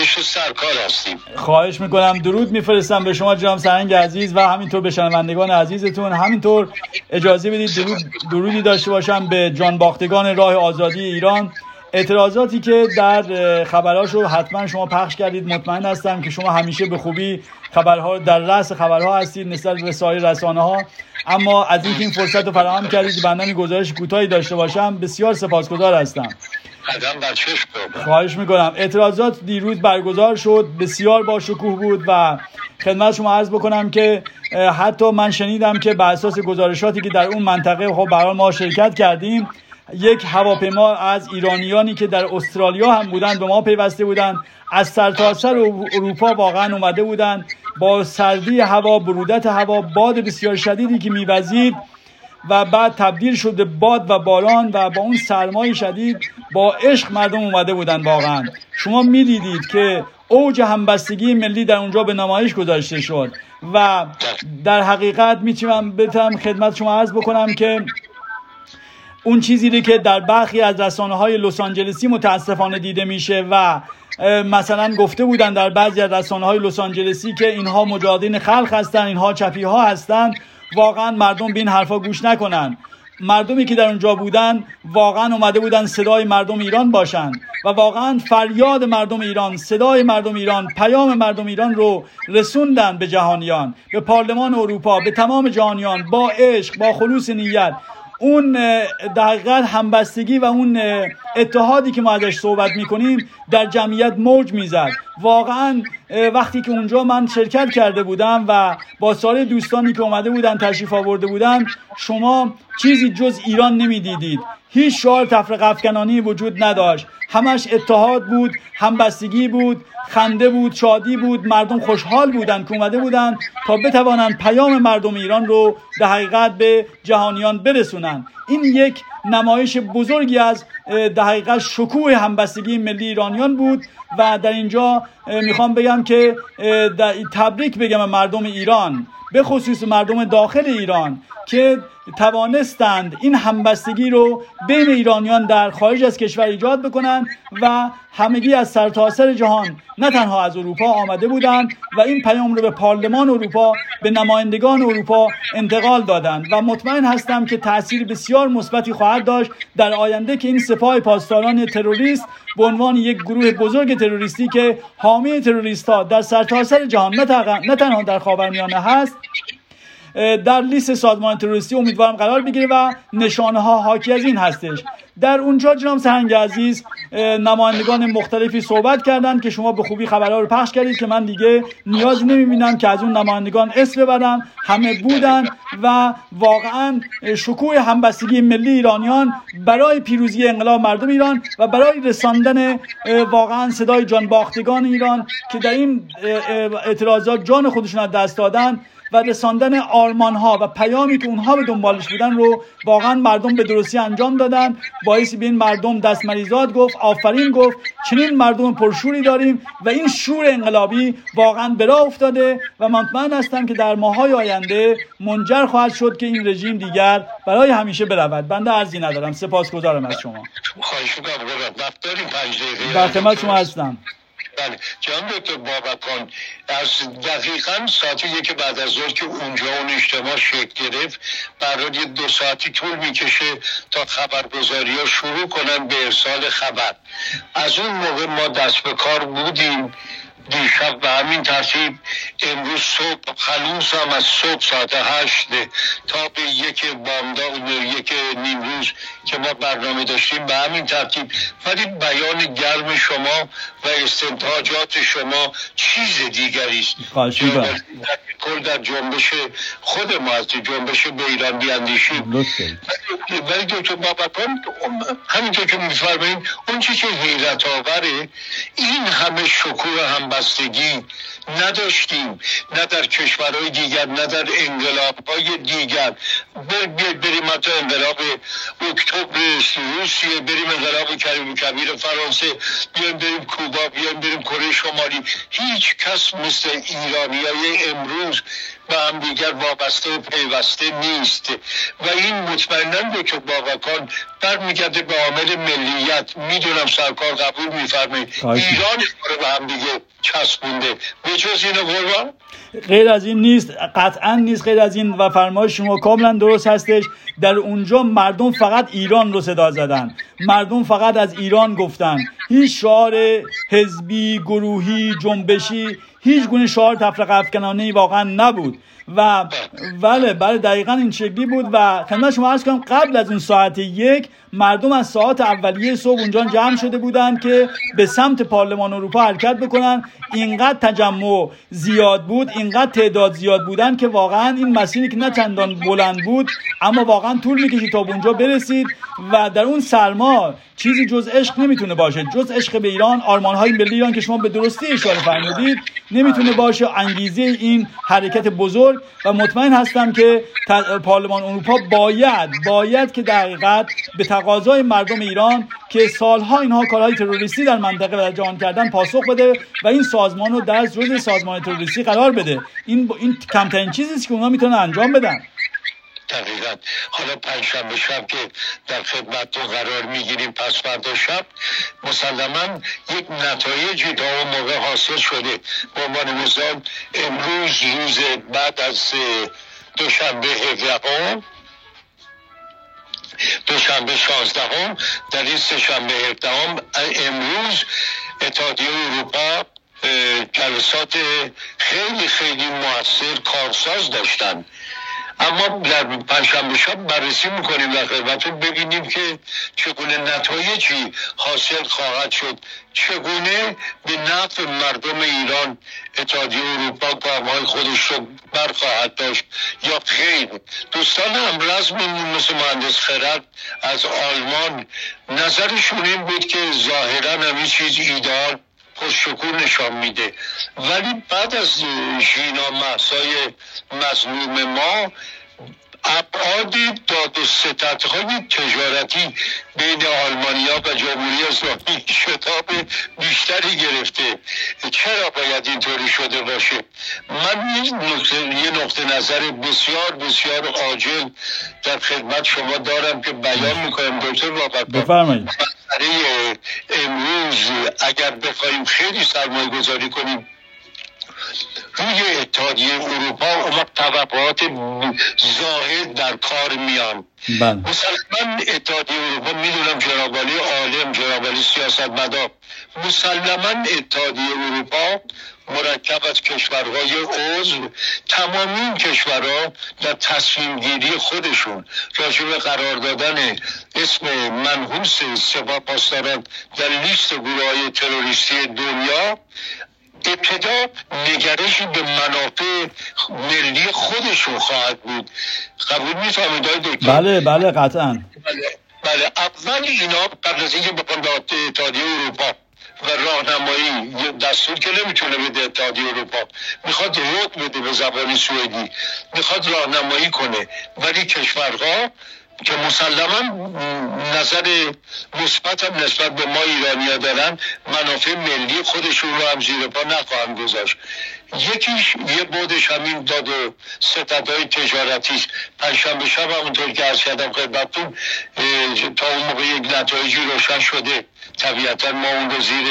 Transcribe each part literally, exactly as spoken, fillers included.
رشت سرکار هستیم. خواهش میکنم. درود میفرستم به شما جناب سرهنگ عزیز و همینطور به شنوندگان عزیزتون. همینطور اجازه بدید درود درودی داشته باشم به جانباختگان راه آزادی ایران. اعتراضاتی که در خبرهاشو حتما شما پخش کردید، مطمئن هستم که شما همیشه به خوبی خبرها در رأس خبرها هستید نسبت به سایر رسانه‌ها، اما از اینکه این فرصت رو فراهم کردید بنده گزارش کوتاهی داشته باشم بسیار سپاسگزار هستم. خواهش میکنم. اعتراضات دیروز برگزار شد، بسیار با شکوه بود و خدمت شما عرض بکنم که حتی من شنیدم که بر اساس گزارشاتی که در اون منطقه خب برای ما شرکت کردیم، یک هواپیما از ایرانیانی که در استرالیا هم بودند به ما پیوسته بودند، از سرتاسر اروپا واقعا اومده بودند، با سردی هوا، برودت هوا، باد بسیار شدیدی که میوزید و بعد تبدیل شده باد و باران و با اون سرمای شدید با عشق مردم اومده بودند. واقعا شما میدیدید که اوج همبستگی ملی در اونجا به نمایش گذاشته شد و در حقیقت میتونم بتونم خدمت شما عرض بکنم که اون چیزی که در برخی از رسانه‌های لس آنجلسی متاسفانه دیده میشه و مثلا گفته بودن در بعضی از رسانه‌های لس آنجلسی که اینها مجاهدین خلق هستن، اینها چپی‌ها هستن، واقعا مردم به این حرفا گوش نکنن. مردمی که در اونجا بودن واقعا اومده بودن صدای مردم ایران باشن و واقعا فریاد مردم ایران، صدای مردم ایران، پیام مردم ایران رو رسوندن به جهانیان، به پارلمان اروپا، به تمام جهانیان، با عشق، با خلوص نیت. اون در حقیقت همبستگی و اون اتحادی که ما ازش صحبت میکنیم در جمعیت موج میزد. واقعا وقتی که اونجا من شرکت کرده بودم و با سایر دوستانی که اومده بودن تشریف آورده بودن، شما چیزی جز ایران نمیدیدید. هیچ شعار تفرقه افکنانی وجود نداشت، همش اتحاد بود، همبستگی بود، خنده بود، شادی بود. مردم خوشحال بودن که اومده بودن تا بتوانند پیام مردم ایران رو در حقیقت به جهانیان برسونن. این یک نمایش بزرگی از در حقیقت شکوه همبستگی ملی ایرانیان بود و در اینجا میخوام بگم که در تبریک بگم مردم ایران، به خصوص مردم داخل ایران که توانستند این همبستگی رو بین ایرانیان در خارج از کشور ایجاد بکنن و همگی از سرتاسر جهان نه تنها از اروپا آمده بودند و این پیام رو به پارلمان اروپا، به نمایندگان اروپا انتقال دادند و مطمئن هستم که تأثیر بسیار مثبتی خواهد داشت در آینده که این سپاه پاسداران تروریست به عنوان یک گروه بزرگ تروریستی که حامی تروریست‌ها در سرتاسر جهان نه تنها در خاورمیانه هست، در لیست سازمان تروریستی امیدوارم قرار بگیره و نشانه ها حاکی از این هستش. در اونجا جناب سرهنگ عزیز نمایندگان مختلفی صحبت کردند که شما به خوبی خبرها رو پخش کردید که من دیگه نیازی نمیبینم که از اون نمایندگان اسم ببرم، همه بودن و واقعا شکوه همبستگی ملی ایرانیان برای پیروزی انقلاب مردم ایران و برای رساندن واقعا صدای جانباختگان ایران که در این اعتراضات جان خودشون از دست دادن و رساندن آرمان ها و پیامی که اونها به دنبالش بودن رو واقعا مردم به درستی انجام دادن. باعث به این مردم دستمریزاد گفت، آفرین گفت، چنین مردم پرشوری داریم و این شور انقلابی واقعا به راه افتاده و مطمئن هستم که در ماهای آینده منجر خواهد شد که این رژیم دیگر برای همیشه برود. بنده عرضی ندارم، سپاسگزارم از شما. خواهش می‌کنم. وقت داریم پنج دقیقه. در خدمت شما هستم. بله جناب دکتر بابکان، از دقیقاً ساعت یک بعد از ظهر که اونجا اون اجتماع شکل گرفت برای دو ساعتی طول میکشه تا خبرگزاری ها شروع کنن به ارسال خبر. از اون موقع ما دست به کار بودیم. دیشب به همین ترتیب امروز صبح خلوص هم از صبح ساعت هشت تا به یک بامداد یک نیم روز که ما برنامه داشتیم به همین ترتیب. ولی بیان گرم شما و استنتاجات شما چیز دیگری است. کل در جنبش خود ما از جنبش به ایران بیاندیشیم. ولی دکتر بابکان همینطور که میفرمایید اون چی که حیرت آوره این همه شکوه همبستگی نداشتیم، نه در کشورهای دیگر نه در انقلابهای دیگر. بریم حتی انقلاب اکتبر روسیه، بریم انقلاب کریم کبیر فرانسه، بیایم بریم کوبا کوبا، بیایم بریم کره شمالی. هیچ کس مثل ایرانیای امروز به هم دیگر وابسته و پیوسته نیست و این مطمئناً به که بابکان برمیگرده به عامل ملیت. میدونم سرکار قبول میفرمایید ایران رو به هم دیگه چسبونده. به جز اینو قربان غیر از این نیست، قطعا نیست غیر از این و فرمایش شما کاملا درست هستش. در اونجا مردم فقط ایران رو صدا زدن، مردم فقط از ایران گفتن، هیچ شعار حزبی، گروهی، جنبشی، هیچ گونه شعار تفرقه افکنانه‌ای واقعا نبود و بله بله دقیقاً این شکلی بود. و خدمت شما عرض کنم قبل از اون ساعت یک مردم از ساعت اولیه صبح اونجا جمع شده بودن که به سمت پارلمان اروپا حرکت بکنن. اینقدر تجمع زیاد بود، اینقدر تعداد زیاد بودن که واقعا این مسیری که نه چندان بلند بود اما واقعا طول میکشید تا به اونجا برسید و در اون سرما چیزی جز عشق نمیتونه باشه، جز عشق به ایران، آرمان‌های ملی ایران که شما به درستی اشاره فرمودید نمیتونه باشه انگیزه این حرکت بزرگ. و مطمئن هستم که پارلمان اروپا باید باید که در حقیقت به تقاضای مردم ایران که سالها اینها کارهای تروریستی در منطقه و در جهان کردن پاسخ بده و این سازمان رو در جزو سازمان تروریستی قرار بده. این این کمترین چیزی است که اونها میتونن انجام بدن. دقیقاً. حالا پنجشنبه شب که در خدمتتون قرار میگیریم، پس فردا شب مسلماً یک نتایجی تا اون موقع حاصل شده. به عنوان مثال امروز روز بعد از دوشنبه هفدهم، دوشنبه شانزدهم، در این سه‌شنبه هفدهم امروز اتحادیه اروپا جلسات خیلی خیلی موثر کارساز داشتن. اما در پنجشنبه شب بررسی میکنیم در خدمتتون ببینیم که چگونه نتایجی حاصل خواهد شد، چگونه به نفع مردم ایران اتحادیه اروپا گام‌های خودش رو برخواهد داشت یا خیر. دوستان همرزمون مثل مهندس خرد از آلمان نظرشون این بود که ظاهرا همین چیز ایدئال خوششکوه نشان میده، ولی بعد از ژینا مهسای مظلوم ما ابعاد داد و ستدهای تجارتی بین آلمانیا و جمهوری اسلامی شتاب بیشتری گرفته. چرا باید اینطوری شده باشه؟ من یه نقطه نظر بسیار بسیار عاجل در خدمت شما دارم که بیان میکنم دکتر بابکان. بفرمایید. برای امروز اگر بخوایم خیلی سرمایه گذاری کنیم روی اتحادیه اروپا، اما توقعات زاهد در کار میان. مسلما اتحادیه اروپا، میدونم جناب عالی عالم، جناب عالی سیاستمدار، مسلما اتحادیه اروپا مرکب از کشورهای عضو، تمام این کشورها در تصمیم گیری خودشون راجع به قرار دادن اسم منحوس سپاه پاسداران در لیست گروه‌های تروریستی دنیا ابتدا نگرشی به منافع ملی خودشون خواهد بود. قبول می‌فرمایید آقای دکتر؟ بله بله قطعاً. بله بله. اول اینا قبل از اینکه بخوان به اتحادیه اروپا و راهنمایی دستور که نمیتونه بده اتحادیه اروپا، میخواد رد بده به زبان سوئدی، میخواد راهنمایی کنه، ولی کشورها که مسلما نظر مثبت هم نسبت به ما ایرانی‌ها دارن، منافع ملی خودشون رو هم زیر پا نخواهند گذاشت. یکیش یه بودش همین داد و ستدهای تجارتی است. پنجشنبه شب همونطور که عرض کردم خدمتتون تا اون موقع یک نتایجی روشن شده، طبیعتا ما اون رو زیر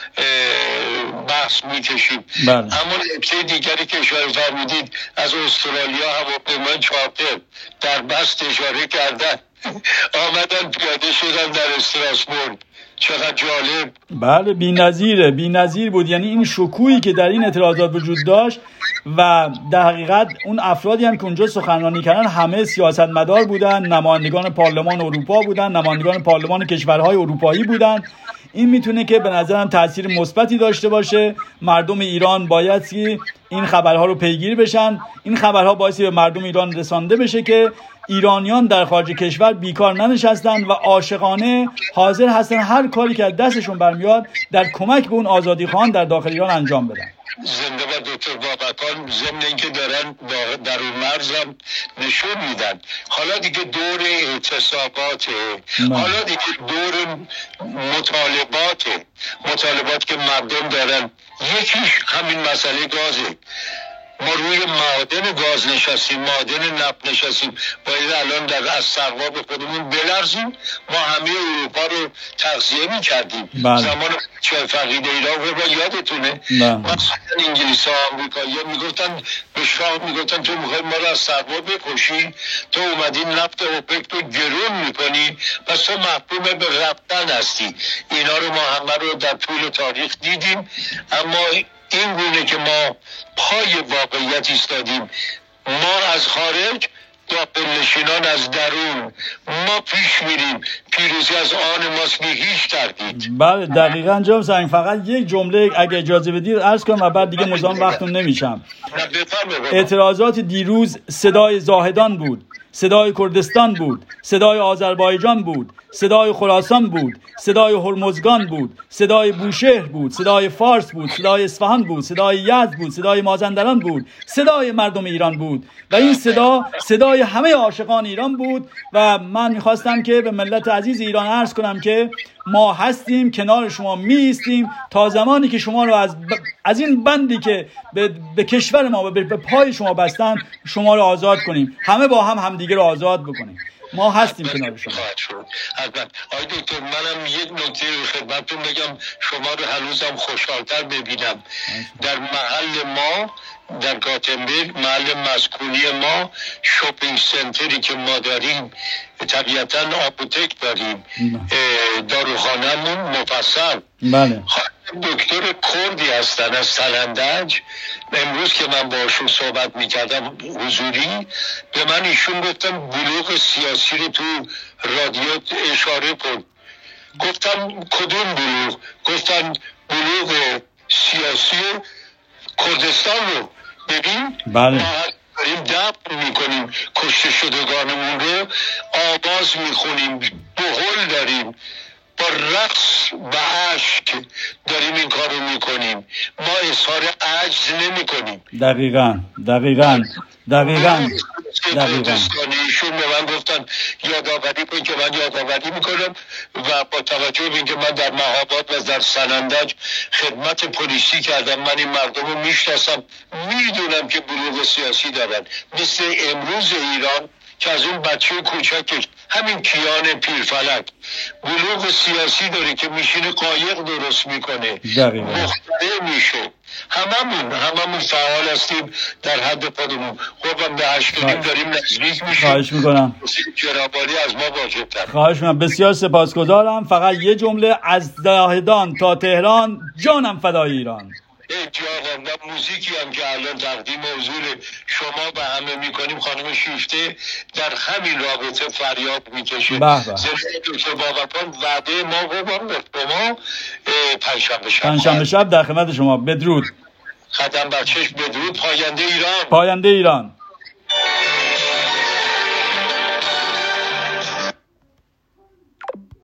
بحث میکشیم. اما نکته دیگری که اشاره فرمودید از استرالیا هواپیمای چارتر در بست اشاره کردن آمدن پیاده شدن در استراسبورگ. چقدر جالب. بله بی‌نظیره، بی‌نظیر بود. یعنی این شکوهی که در این اعتراضات وجود داشت و در حقیقت اون افرادی هم که اونجا سخنرانی کردن همه سیاستمدار بودن، نمایندگان پارلمان اروپا بودن، نمایندگان پارلمان کشورهای اروپایی بودن. این میتونه که به نظرم تاثیر مثبتی داشته باشه. مردم ایران باید که این خبرها رو پیگیر بشن. این خبرها باعثی به مردم ایران رسانده بشه که ایرانیان در خارج کشور بیکار ننشستن و عاشقانه حاضر هستن هر کاری که از دستشون برمیاد در کمک به اون آزادیخواهان در داخل ایران انجام بدن. زنده با دکتر بابکان ضمن اینکه دارن در اون مرزم نشون میدن. حالا دیگه دور اعتصاباته، حالا دیگه دور مطالباته، مطالبات که مردم دارن. یکیش همین مسئله گازه. ما روی معادن گاز نشستیم، معادن نفت نشستیم، باید الان در از سروا به خودمون بلرزیم. ما همه اروپا رو تغذیه می‌کردیم. زمان چای فقید ایران رو یادتونه، مثلا انگلیس ها آمریکایی‌ها میگفتن به شاه، میگفتن تو میخوای ما رو از سروا بکشی، تو اومدی نفت اوپک رو گرون میکنی، پس تو محکوم به رفتن هستی. اینا رو ما همه رو در طول تاریخ دیدیم. اما این گونه که ما پای واقعیت ایستادیم، ما از خارج داپلنشینان از درون، ما پیش میریم، پیروزی از آن ماست بی هیچ تردید. بله دقیقاً جناب سنگ. فقط یک جمله اگه اجازه بدید عرض کنم و بعد دیگه مزاحم وقتتون نمیشم. اعتراضات دیروز صدای زاهدان بود، صدای کردستان بود، صدای آذربایجان بود، صدای خراسان بود، صدای هرمزگان بود، صدای بوشهر بود، صدای فارس بود، صدای اصفهان بود، صدای یزد بود، صدای مازندران بود، صدای مردم ایران بود و این صدا صدای همه عاشقان ایران بود. و من میخواستم که به ملت عزیز ایران عرض کنم که ما هستیم، کنار شما میستیم تا زمانی که شما رو از ب... از این بندی که به, به کشور ما به... به پای شما بستن شما رو آزاد کنیم، همه با هم همدیگه رو آزاد بکنیم. ما هستیم کنار شما. آقای دکتر منم یک نکته خدمتتون بگم، شما رو هنوزم خوشحالتر ببینم. در محل ما در گاتنبرگ، محل مسکونی ما، شوپینگ سنتری که ما داریم، طبیعتا آپوتک داریم، داروخانه‌مون مفصل. بله. دکتر کردی هستن از سلندج. امروز که من باشون صحبت میکردم حضوری، به من ایشون گفتن بلوغ سیاسی رو تو رادیو اشاره کن. گفتم کدوم بلوغ؟ گفتن بلوغ سیاسی کردستان رو. ببین بله. ما داریم دفن میکنیم کشته شدگانمون رو، آواز میخونیم، بهل داریم، با رقص و عشق داریم این کار رو میکنیم. ما اظهار عجز نمی کنیم. دقیقاً دقیقاً دقیقاً دقیقاً ایشون به من گفتن یادآوری کن که من یادآوری میکنم و با توجه به اینکه من در مهاباد و در سنندج خدمت پلیسی کردم، من این مردم رو میشناسم، میدونم که بلوغ سیاسی دارن، مثل امروز ایران که از اون بچه کوچک همین کیان پیرفلک بلوغ سیاسی داره که میشینه قایق درست میکنه، مخترع میشه. هممون هممون فعال هستیم در حد خودمون. خب به هشتونیم داریم نزدیک میشیم. خواهش میکنم جنابعالی از ما واجب‌تر. خواهش میکنم. بسیار سپاسگزارم. فقط یه جمله: از زاهدان تا تهران جانم فدای ایران. جاغم موزیکی هم که الان تقدیم حضور شما به همه میکنیم، خانم شیفته در همین رابطه فریاد میکشه. زنده دکتر بابکان وعده ما قربان به شما پنجشنبه شب پنجشنبه شب در خدمت شما. بدرود. قدم بر چشم. بدرود. پاینده ایران. پاینده ایران.